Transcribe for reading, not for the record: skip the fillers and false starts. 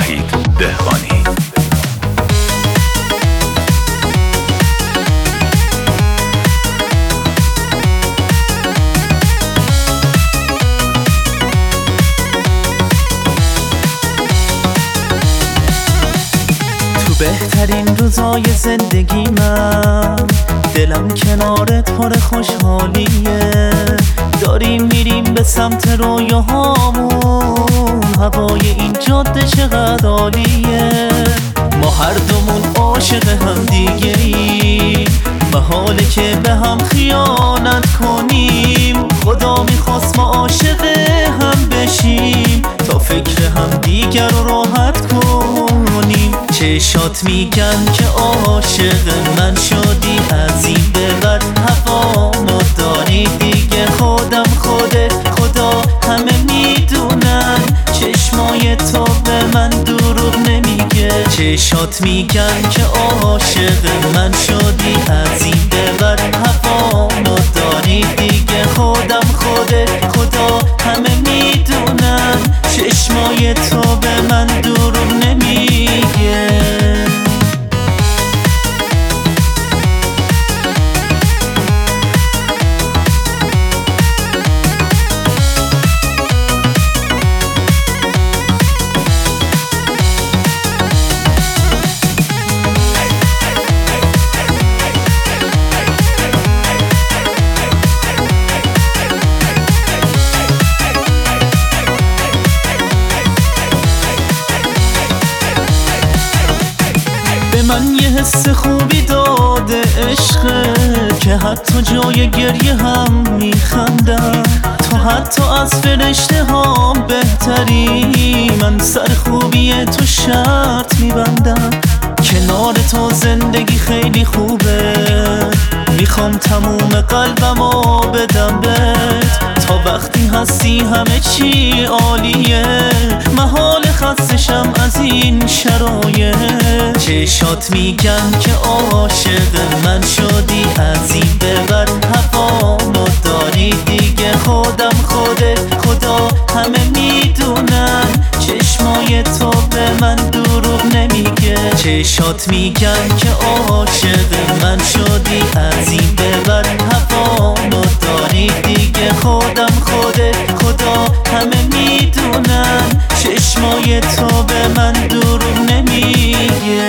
وحید دهقانی. بهترین روزای زندگی من دلم کنارت پر خوشحالیه، داریم میریم به سمت رویاهامون، هوای این جاده چقدر عالیه. ما هر دومون عاشق هم دیگه ایم، محاله که به هم خیانت کنیم. خدا میخواست ما عاشق هم بشیم تا فکر هم دیگر رو راحت کنیم. چشات میگن که عاشق من شدی، از این به بعد هوامو داری دیگه. خودم خدا همه میدونن، چشمای تو به من دروغ نمیگه. چشات میگن که عاشق من شدی، از این به بعد هوامو داری دیگه. خودم خدا همه میدونن، چشمای تو به من دروغ نمیگه. من یه حس خوبی داده عشقه که حتی جای گریه هم میخندم. تو حتی از فرشته هم بهتری، من سر خوبی تو شرط میبندم. کنار تو زندگی خیلی خوبه، میخوام تموم قلبمو بدم بهت. تا وقتی هستی همه چی عالیه، محال خستشم از این شرایط. چشات میگن که عاشق من شدی، از این به بعد هوامو داری دیگه. خودم خدا همه میدونن، چشمای تو به من دروغ نمیگه. چشات میگن که عاشق من شدی، از این به بعد هوامو داری دیگه. خودم خدا همه میدونن، چشمای تو به من دروغ نمیگه.